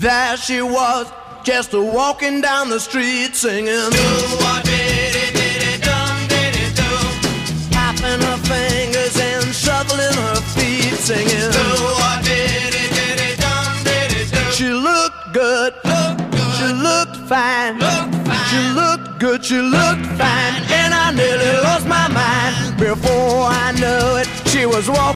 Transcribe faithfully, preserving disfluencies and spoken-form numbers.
There she was, just a walking down the street singing, do-what-did-it-did-it-dum-did-it-do, tapping her fingers and shuffling her feet singing, do-what-did-it-did-it-dum-did-it-do. She looked good, looked good. She looked fine. Looked fine, she looked good, she looked fine, and I nearly lost my mind. Before I knew it, she was walking